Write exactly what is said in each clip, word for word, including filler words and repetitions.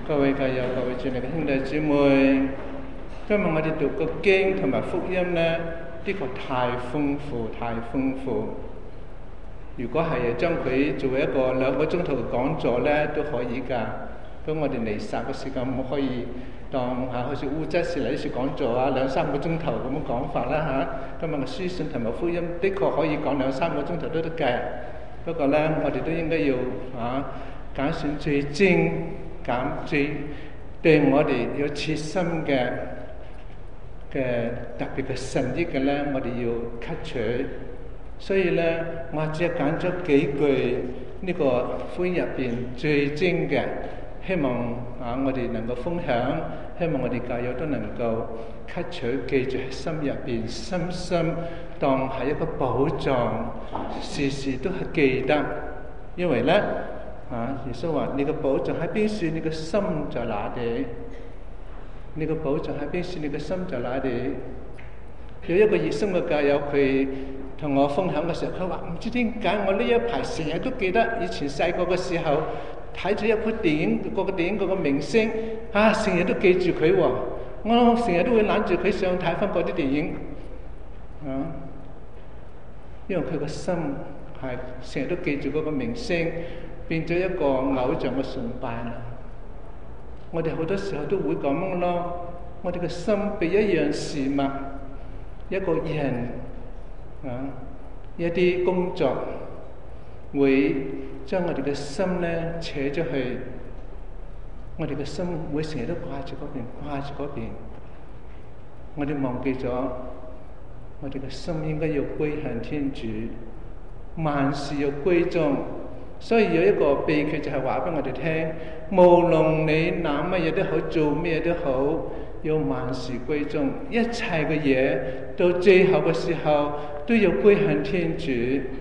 各位教友、各位主內嘅兄弟姊妹，今日我哋讀個經同埋福音呢，的確太豐富、太豐富。如果係將佢做一個兩個鐘頭嘅講座呢，都可以㗎。咁我哋彌撒嘅時間唔可以當嚇好似烏質士嚟啲講座啊，兩三個鐘頭咁樣講法啦嚇。今日嘅書信同埋福音的確可以講兩三個鐘頭都得嘅。不過呢，我哋都應該要嚇揀選最精簡、最對我哋有切身嘅嘅特別嘅神益嘅呢，我哋要吸取。所以呢，我只係揀咗幾句呢個福音入邊最精嘅，希望啊我哋能夠分享，希望我哋教友都能夠吸取，記住喺心入邊，深深當係一個寶藏，時時都係記得。因為呢，啊耶穌話：你個寶藏喺邊處，你個心在哪地？你個寶藏喺邊處，你個心在哪地？有一個熱心嘅教友，佢同我分享嘅時候，佢話唔知點解我呢一排成日都記得以前細個嘅時候睇咗一部電影，嗰個電影嗰個明星啊，成日都記住佢喎。我成日都會攬住佢上睇翻嗰啲電影啊，因為佢個心係成日都記住嗰個明星，變咗一個偶像嘅崇拜啦。我哋好多時候都會咁咯，我哋嘅心被一樣事物、一個人啊、一啲工作，會將我哋嘅心咧扯咗去。我哋嘅心會成日都掛住嗰邊，掛住嗰邊。我哋忘記咗，我哋嘅心應該要歸向天主，萬事要歸宗。所以有一個秘訣就係話俾我哋聽，無論你諗乜嘢都好，做咩都好，要萬事歸宗。一切嘅嘢到最後嘅時候都要歸向天主。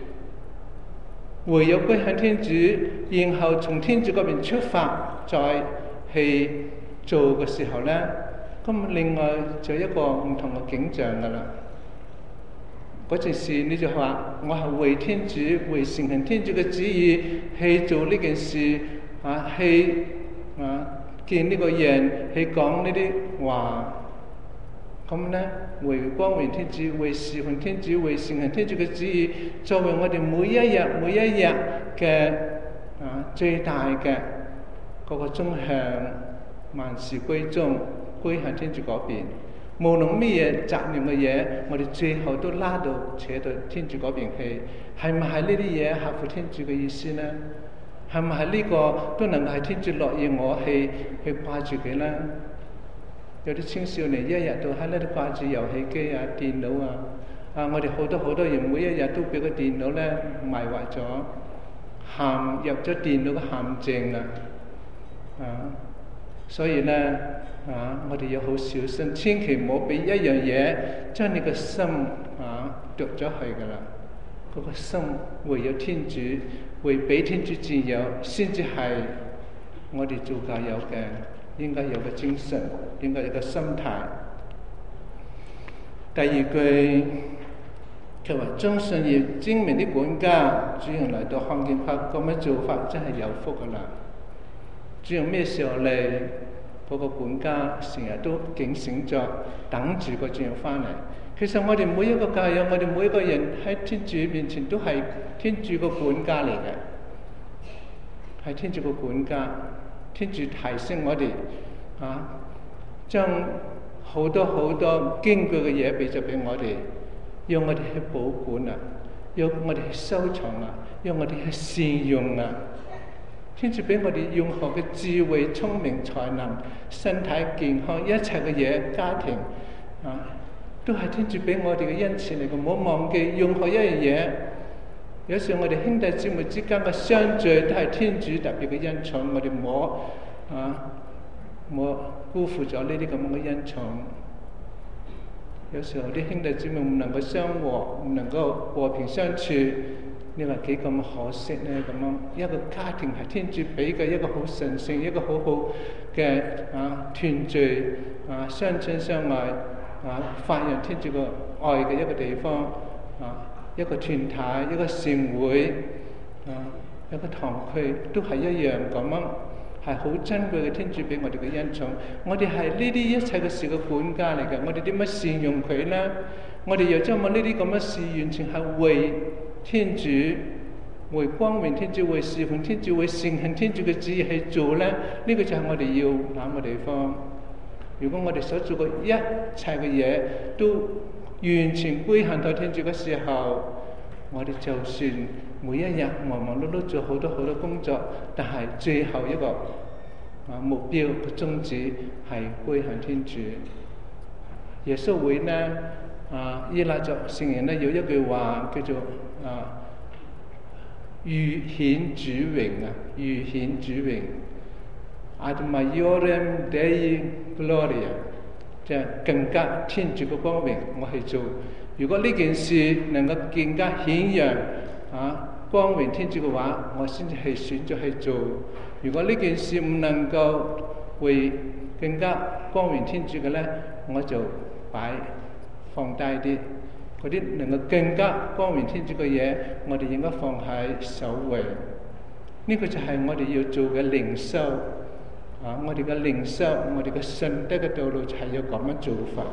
唯有歸向天主，然後從天主嗰邊出發，再去做嘅時候呢，咁另外就一個唔同嘅景象噶啦。嗰件事你就話我係為天主、為承行天主嘅旨意去做呢件事啊，去啊見呢個人，去講呢啲話。咁呢，為光榮天主、為侍奉天主、為承行天主嘅旨意，作為我哋每一日每一日嘅啊最大嘅嗰個終向，萬事歸宗，歸向天主嗰邊。無論咩嘢雜念嘅嘢，我哋最後都拉到扯到天主嗰邊去。係唔係呢啲嘢合乎天主嘅意思呢？係唔係呢個都能夠係天主樂意我去去掛住佢呢？有啲青少年一日到黑喺度掛住遊戲機啊、電腦啊，啊！我哋好多好多人每一日都俾個電腦咧迷惑咗，陷入咗電腦嘅陷阱啦，啊！所以咧啊，我哋要好小心，千祈唔好俾一樣嘢將你個心啊奪咗去噶啦。嗰個心唯有天主，為俾天主自由，先至係我哋做教友嘅應該有個精神，應該有個心態。第二句，佢話忠信而精明的管家，主人嚟到看見佢咁樣做法，真係有福噶啦。主人咩時候嚟，嗰個管家成日都警醒着，等住個主人翻嚟。其實我哋每一個教友，我哋每一個人喺天主面前都係天主個管家嚟嘅，係天主個管家。天主提醒我哋啊，將好多好多經據嘅嘢俾咗俾我哋，要我哋去保管啊，要我哋去收藏啊，要我哋去善用啊。天主俾我哋任何嘅智慧、聰明、才能、身體健康，一切嘅嘢，家庭啊，都係天主俾我哋嘅恩賜嚟嘅。唔好忘記任何一樣嘢。有時我哋兄弟姊妹之間嘅相聚都係天主特別嘅恩寵，我哋唔好啊，唔好辜負咗呢啲咁嘅恩寵。有時候啲兄弟姊妹唔能夠相和，唔能夠和平相處，你話幾咁可惜呢？咁樣一個家庭係天主俾嘅一個好神聖、一個好好嘅啊團聚啊，相親相愛啊，發揚天主個愛嘅一個地方啊。一個團體、一個善會啊，一個堂區都係一樣咁樣係好珍貴嘅天主俾我哋嘅恩寵。我哋係呢啲一切嘅事嘅管家嚟嘅，我哋點樣善用佢呢？我哋又將我呢啲咁嘅事完全係為天主、為光榮天主、為侍奉天主、為承行天主嘅旨意去做呢？呢、這個就係我哋要諗嘅地方。如果我哋所做嘅一切嘅嘢都完全歸向到天主嘅時候，我哋就算每一日忙忙碌碌做好多好多工作，但係最後一個啊目標嘅宗旨係歸向天主。耶穌會呢啊依賴咗聖人呢有一句話叫做啊預顯主榮啊，預顯主榮。Ad maiorem Dei gloria， 即係更加天主嘅光榮，我去做。如果呢件事能夠更加顯揚啊光榮天主嘅話，我先至係選擇去做。如果呢件事唔能夠為更加光榮天主嘅呢，我就擺放低啲。嗰啲能夠更加光榮天主嘅嘢，我哋應該放喺首位。呢、這個就係我哋要做嘅靈修。啊！我哋嘅靈修，我哋嘅信德嘅道路就係要咁樣做法。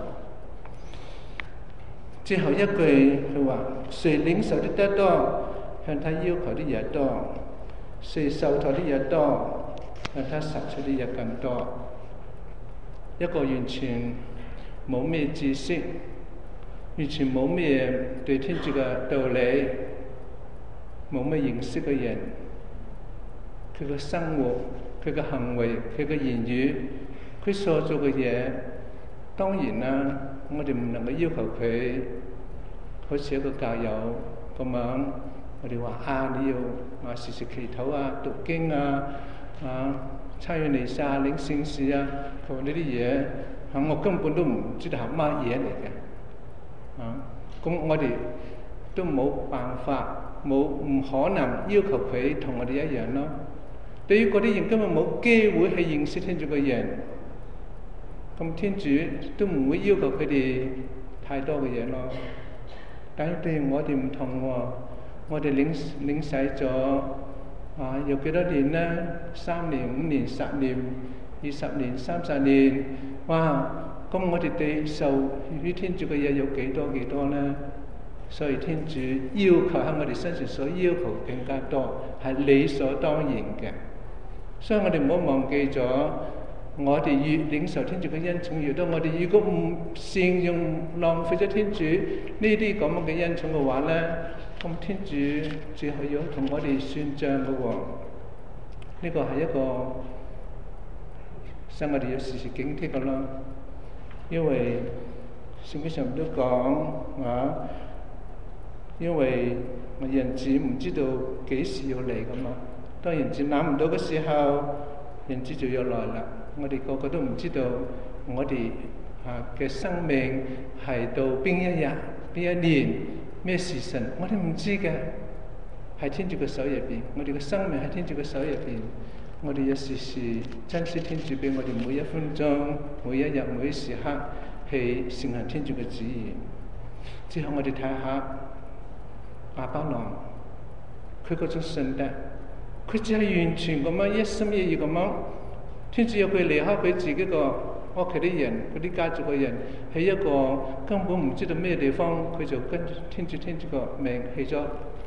最後一句佢話：誰領受的得多，向他要求的也多；誰受託的也多，向他實出的也更多。一個完全冇咩知識，完全冇咩對天主嘅道理，冇咩認識嘅人，佢嘅生活，佢嘅行為，佢嘅言語，佢所做嘅嘢，當然啦，我哋唔能夠要求佢好似一個教友咁樣，我哋話啊，你要啊時時祈禱啊、讀經啊、啊參與彌撒、領聖事啊，佢話呢啲嘢，啊我根本都唔知道係乜嘢嚟嘅，啊，咁我哋都冇辦法，冇唔可能要求佢同我哋一樣咯。對於嗰啲人根本冇機會去認識天主嘅人，咁天主都唔會要求佢哋太多嘅嘢咯。但係對於我哋唔同喎，我哋領領洗咗啊，有幾多年呢？三年、五年、十年、二十年、三十年，哇！咁我哋對受於天主嘅嘢有幾多幾多呢？所以天主要求喺我哋身上所要求更加多，係理所當然嘅。所以我哋唔好忘記咗，我哋越領受天主嘅恩寵越多，我哋如果唔善用浪費咗天主呢啲咁樣嘅恩寵嘅話咧，咁天主最後要同我哋算賬嘅喎。呢個係一個使我哋要時時警惕嘅咯，因為聖經上都講啊，因為人子唔知道幾時要嚟㗎嘛。當人子諗唔到嘅時候，人子就要來啦。我哋個個都唔知道我哋啊嘅生命係到邊一日、邊一年、咩時辰，我哋唔知嘅。喺天主嘅手入邊，我哋嘅生命喺天主嘅手入邊，我哋要時時珍惜天主俾我哋每一分鐘、每一日、每一時刻去承行天主嘅旨意。之後我哋睇下亞巴郎，佢嗰種信德。佢只係完全咁樣一心一意咁樣，天主要佢離開佢自己個屋企啲人，嗰啲家族嘅人，喺一個根本唔知道咩地方，佢就跟住天主天主個命去咗。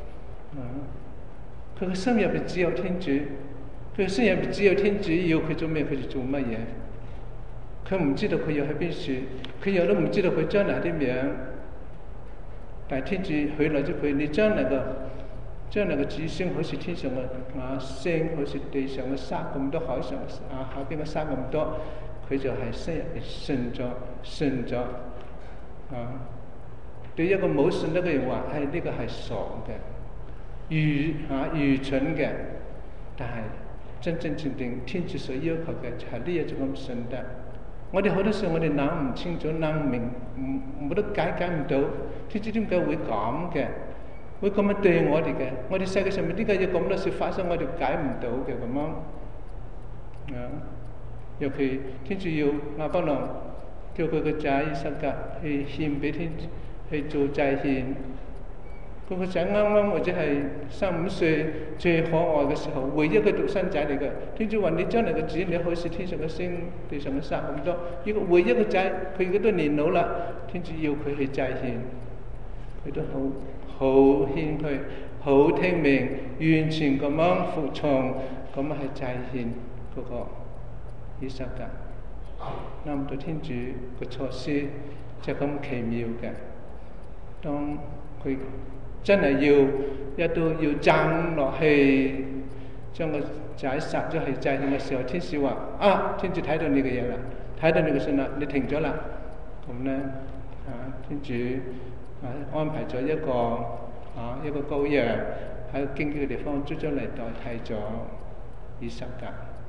佢個心入邊只有天主，佢個心入邊只有天主要佢做咩，佢就做乜嘢。佢唔知道佢要去邊處，佢又都唔知道佢將來啲名。但係天主許諾咗佢，你將來嘅。將來嘅子孫好似天上嘅啊星，好似地上嘅沙咁多，海上啊海邊嘅沙咁多，佢就係心入邊信咗，信咗啊！對一個冇信德嘅人話，唉、哎，呢、這個係傻嘅，愚啊愚蠢嘅。但係真真正正天主所要求嘅就係呢一種咁信德。我哋好多時候我哋諗唔清楚，諗唔明，唔冇得解解唔到，天主點解會咁嘅？會咁樣對我哋嘅，我哋世界上面點解有咁多事發生，我哋解唔到嘅咁樣啊！尤其天主要亞巴郎叫佢個仔以撒格去獻俾天主，去做祭獻， 嗰個仔啱啱或者係三五歲最可愛嘅時候，唯一嘅獨生仔嚟嘅。天主話：你將來嘅子女好似天上嘅星、地上嘅沙咁多。呢個唯一嘅仔，佢而家都年老啦，天主要佢去祭獻，佢都好好謙虛、好聽命，完全咁樣服從，咁樣去祭獻嗰個以撒格。諗到天主個措施就咁奇妙嘅，當佢真係要一到要掙落去，將個仔殺咗去祭獻嘅時候，天使話：啊，天主睇到你嘅嘢啦，睇到你嘅信啦，你停咗啦。咁咧啊，天主啊安排咗一個啊一個羔羊喺荊棘嘅地方捉咗嚟代替咗以撒格。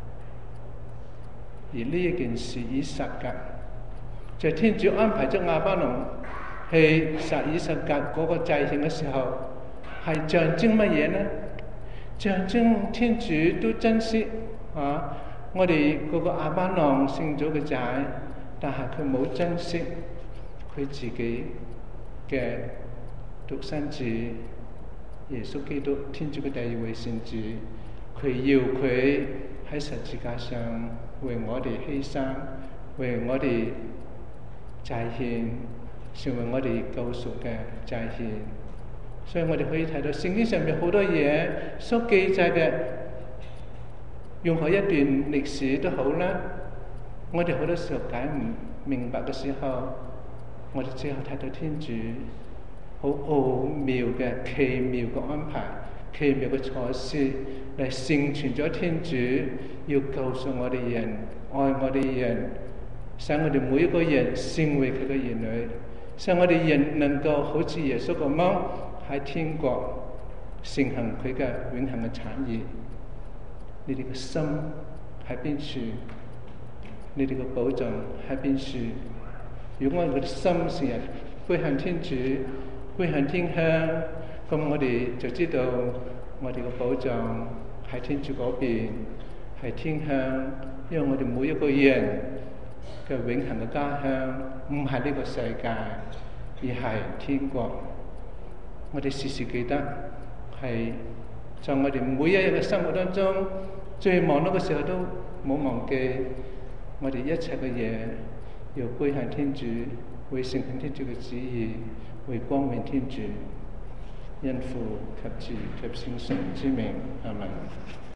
而呢一件事以撒格，就係、天主安排咗亞巴郎去殺以撒格嗰個祭獻嘅時候，係象徵乜嘢呢？象徵天主都珍惜啊！我哋嗰個亞巴郎生咗個仔，但係佢冇珍惜佢自己嘅獨生子耶穌基督，天主嘅第二位聖子，佢要佢喺十字架上為我哋犧牲，為我哋祭獻，成為我哋救贖嘅祭獻。所以我哋可以睇到聖經上面好多嘢所記載嘅，任何一段歷史都好啦。我哋好多時候解唔明白嘅時候，我哋只有睇到天主好奧妙嘅奇妙嘅安排、奇妙嘅措施嚟成全咗天主要救贖我哋人、愛我哋人，使我哋每一個人成為佢嘅兒女，使我哋人能夠好似耶穌咁樣喺天國承行佢嘅永恆嘅產業。你哋嘅心喺邊處？你哋嘅寶藏喺邊處？如果我哋嘅心成日歸向天主、歸向天鄉，咁我哋就知道我哋嘅寶藏喺天主嗰邊，係天鄉。因為我哋每一個人嘅永恆嘅家鄉唔係呢個世界，而係天國。我哋時時記得係在我哋每一日嘅生活當中，最忙碌嘅時候都冇忘記我哋一切嘅嘢要歸向天主，為承行天主嘅旨意，為光榮天主。因父及子及聖神之名，阿們。